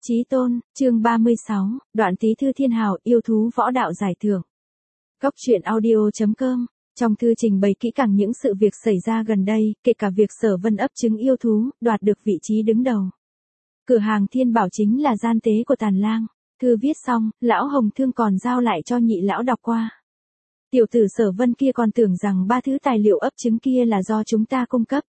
Chí tôn, chương 36, đoạn Tý thư thiên hào, yêu thú võ đạo giải thưởng. Góc truyện audio.com. Trong thư trình bày kỹ càng những sự việc xảy ra gần đây, kể cả việc Sở Vân ấp trứng yêu thú, đoạt được vị trí đứng đầu. Cửa hàng Thiên Bảo chính là gian tế của Tàn Lang. Thư viết xong, lão Hồng Thương còn giao lại cho nhị lão đọc qua. Tiểu tử Sở Vân kia còn tưởng rằng 3 thứ tài liệu ấp trứng kia là do chúng ta cung cấp.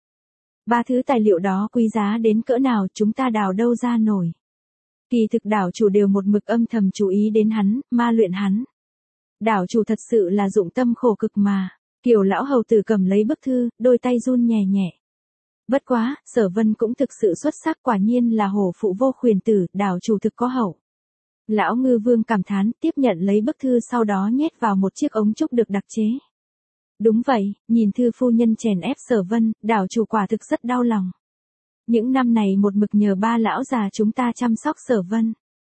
3 thứ tài liệu đó quý giá đến cỡ nào chúng ta đào đâu ra nổi. Kỳ thực đảo chủ đều một mực âm thầm chú ý đến hắn, ma luyện hắn. Đảo chủ thật sự là dụng tâm khổ cực mà. Kiều lão hầu tử cầm lấy bức thư, đôi tay run nhẹ nhẹ. Bất quá, Sở Vân cũng thực sự xuất sắc, quả nhiên là hổ phụ vô khuyển tử, đảo chủ thực có hậu. Lão Ngư Vương cảm thán, tiếp nhận lấy bức thư sau đó nhét vào một chiếc ống trúc được đặc chế. Đúng vậy, nhìn thư phu nhân chèn ép Sở Vân, đảo chủ quả thực rất đau lòng. Những năm này một mực nhờ ba lão già chúng ta chăm sóc Sở Vân.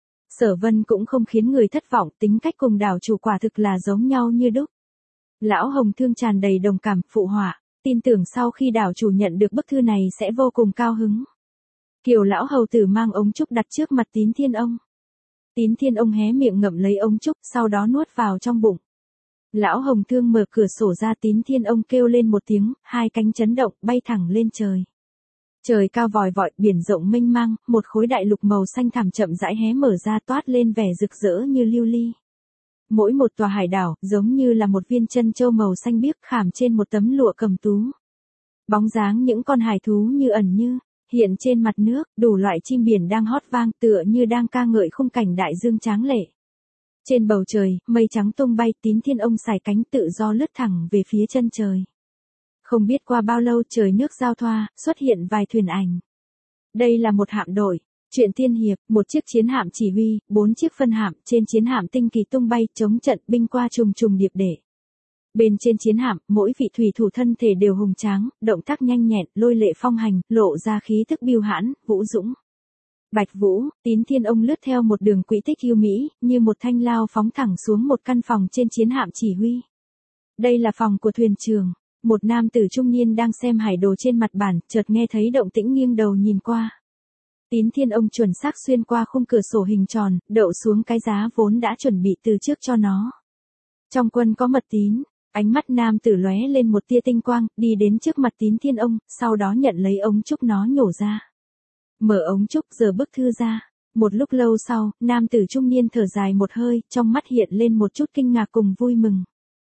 Sở Vân cũng không khiến người thất vọng, tính cách cùng đảo chủ quả thực là giống nhau như đúc. Lão Hồng Thương tràn đầy đồng cảm, phụ họa, tin tưởng sau khi đảo chủ nhận được bức thư này sẽ vô cùng cao hứng. Kiều lão hầu tử mang ống trúc đặt trước mặt Tín Thiên Ông. Tín Thiên Ông hé miệng ngậm lấy ống trúc, sau đó nuốt vào trong bụng. Lão Hồng Thương mở cửa sổ ra, Tín Thiên Ông kêu lên một tiếng, hai cánh chấn động, bay thẳng lên trời. Trời cao vòi vọi, biển rộng mênh mang, một khối đại lục màu xanh thẳm chậm rãi hé mở ra, toát lên vẻ rực rỡ như lưu ly. Mỗi một tòa hải đảo giống như là một viên chân châu màu xanh biếc khảm trên một tấm lụa cầm tú. Bóng dáng những con hải thú như ẩn như hiện trên mặt nước, đủ loại chim biển đang hót vang, tựa như đang ca ngợi khung cảnh đại dương tráng lệ. Trên bầu trời, mây trắng tung bay, Tín Thiên Ông xài cánh tự do lướt thẳng về phía chân trời. Không biết qua bao lâu trời nước giao thoa, xuất hiện vài thuyền ảnh. Đây là một hạm đội, truyện tiên hiệp, một chiếc chiến hạm chỉ huy, 4 chiếc phân hạm, trên chiến hạm tinh kỳ tung bay, chống trận binh qua trùng trùng điệp để. Bên trên chiến hạm, mỗi vị thủy thủ thân thể đều hùng tráng, động tác nhanh nhẹn, lôi lệ phong hành, lộ ra khí thức bưu hãn, vũ dũng. Bạch Vũ, Tín Thiên Ông lướt theo một đường quỹ tích yêu mỹ, như một thanh lao phóng thẳng xuống một căn phòng trên chiến hạm chỉ huy. Đây là phòng của thuyền trưởng. Một nam tử trung niên đang xem hải đồ trên mặt bàn, chợt nghe thấy động tĩnh nghiêng đầu nhìn qua. Tín Thiên Ông chuẩn xác xuyên qua khung cửa sổ hình tròn, đậu xuống cái giá vốn đã chuẩn bị từ trước cho nó. Trong quân có mật tín, ánh mắt nam tử lóe lên một tia tinh quang, đi đến trước mặt Tín Thiên Ông, sau đó nhận lấy ống trúc nó nhổ ra. Mở ống trúc giờ bức thư ra. Một lúc lâu sau, nam tử trung niên thở dài một hơi, trong mắt hiện lên một chút kinh ngạc cùng vui mừng.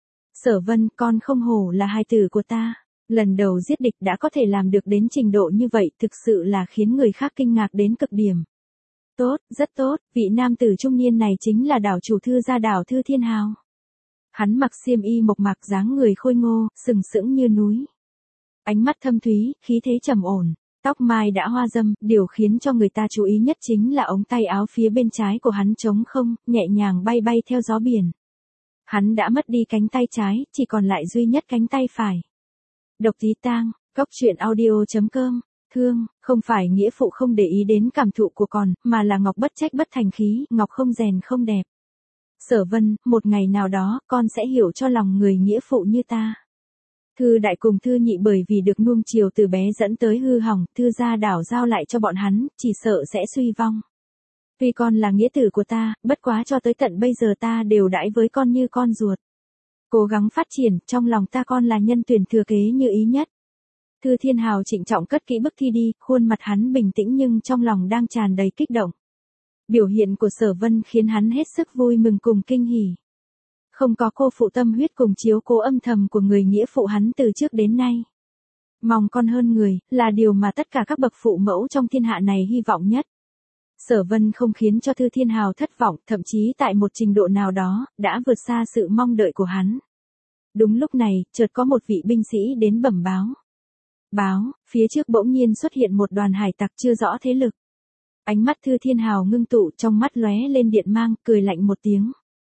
Sở Vân, con không hổ là hài tử của ta. Lần đầu giết địch đã có thể làm được đến trình độ như vậy, thực sự là khiến người khác kinh ngạc đến cực điểm. Tốt, rất tốt, vị nam tử trung niên này chính là đảo chủ Thư gia đảo Thư Thiên Hào. Hắn mặc xiêm y mộc mạc, dáng người khôi ngô, sừng sững như núi. Ánh mắt thâm thúy, khí thế trầm ổn, tóc mai đã hoa râm, điều khiến cho người ta chú ý nhất chính là ống tay áo phía bên trái của hắn trống không, nhẹ nhàng bay bay theo gió biển. Hắn đã mất đi cánh tay trái, chỉ còn lại duy nhất cánh tay phải. Độc Tí Tang, góc truyện audio.com, thương, không phải nghĩa phụ không để ý đến cảm thụ của con, mà là ngọc bất trách bất thành khí, ngọc không rèn không đẹp. Sở Vân, một ngày nào đó, con sẽ hiểu cho lòng người nghĩa phụ như ta. Thư đại cùng thư nhị bởi vì được nuông chiều từ bé dẫn tới hư hỏng, Thư gia đảo giao lại cho bọn hắn, chỉ sợ sẽ suy vong. Vì con là nghĩa tử của ta, bất quá cho tới tận bây giờ ta đều đãi với con như con ruột. Cố gắng phát triển, trong lòng ta con là nhân tuyển thừa kế như ý nhất. Thư Thiên Hào trịnh trọng cất kỹ bức thi đi, khuôn mặt hắn bình tĩnh nhưng trong lòng đang tràn đầy kích động. Biểu hiện của Sở Vân khiến hắn hết sức vui mừng cùng kinh hỉ. Không có cô phụ tâm huyết cùng chiếu cố âm thầm của người nghĩa phụ hắn từ trước đến nay. Mong con hơn người, là điều mà tất cả các bậc phụ mẫu trong thiên hạ này hy vọng nhất. Sở Vân không khiến cho Thư Thiên Hào thất vọng, thậm chí tại một trình độ nào đó, đã vượt xa sự mong đợi của hắn. Đúng lúc này, chợt có một vị binh sĩ đến bẩm báo. Báo, phía trước bỗng nhiên xuất hiện một đoàn hải tặc chưa rõ thế lực. Ánh mắt Thư Thiên Hào ngưng tụ, trong mắt lóe lên điện mang, cười lạnh một tiếng.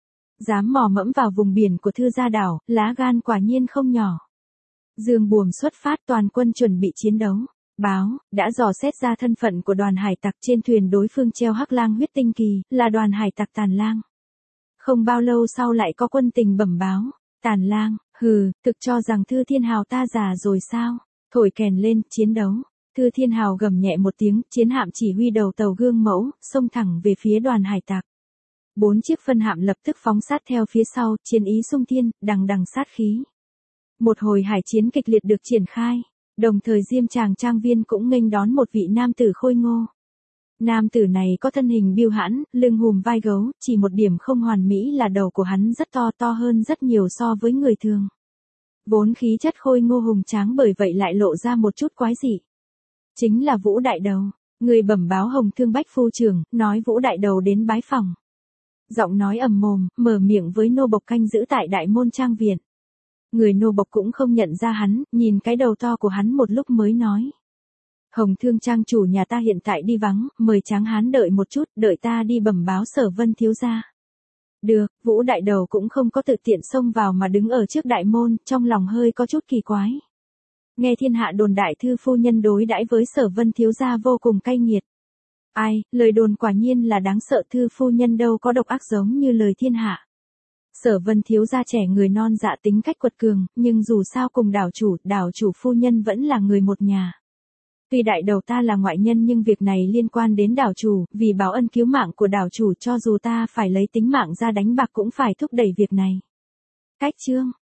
Dám mò mẫm vào vùng biển của Thư gia đảo, lá gan quả nhiên không nhỏ. Dương buồm xuất phát, toàn quân chuẩn bị chiến đấu. Báo, đã dò xét ra thân phận của đoàn hải tặc trên thuyền đối phương treo hắc lang huyết tinh kỳ, là đoàn hải tặc Tàn Lang. Không bao lâu sau lại có quân tình bẩm báo, Tàn Lang, thực cho rằng Thư Thiên Hào ta già rồi sao, thổi kèn lên, chiến đấu. Thư Thiên Hào gầm nhẹ một tiếng, chiến hạm chỉ huy đầu tàu gương mẫu, xông thẳng về phía đoàn hải tặc. 4 chiếc phân hạm lập tức phóng sát theo phía sau, chiến ý xung thiên, đằng đằng sát khí. Một hồi hải chiến kịch liệt được triển khai, đồng thời Diêm Tràng trang viên cũng nghênh đón một vị nam tử khôi ngô. Nam tử này có thân hình biêu hãn, lưng hùm vai gấu, chỉ một điểm không hoàn mỹ là đầu của hắn rất to hơn rất nhiều so với người thường. Vốn khí chất khôi ngô hùng tráng bởi vậy lại lộ ra một chút quái dị. Chính là Vũ Đại Đầu, người bẩm báo Hồng Thương Bách phu trưởng, nói Vũ Đại Đầu đến bái phòng. Giọng nói ầm mồm, mở miệng với nô bộc canh giữ tại đại môn trang viện. Người nô bộc cũng không nhận ra hắn, nhìn cái đầu to của hắn một lúc mới nói. Hồng Thương trang chủ nhà ta hiện tại đi vắng, mời Tráng Hán đợi một chút, đợi ta đi bẩm báo Sở Vân thiếu gia. Được, Vũ Đại Đầu cũng không có tự tiện xông vào mà đứng ở trước đại môn, trong lòng hơi có chút kỳ quái. Nghe thiên hạ đồn đại thư phu nhân đối đãi với Sở Vân thiếu gia vô cùng cay nghiệt. Ai, lời đồn quả nhiên là đáng sợ, thư phu nhân đâu có độc ác giống như lời thiên hạ. Sở Vân thiếu gia trẻ người non dạ tính cách quật cường, nhưng dù sao cùng đảo chủ phu nhân vẫn là người một nhà. Tuy Đại Đầu ta là ngoại nhân nhưng việc này liên quan đến đảo chủ, vì báo ân cứu mạng của đảo chủ cho dù ta phải lấy tính mạng ra đánh bạc cũng phải thúc đẩy việc này. Cách chương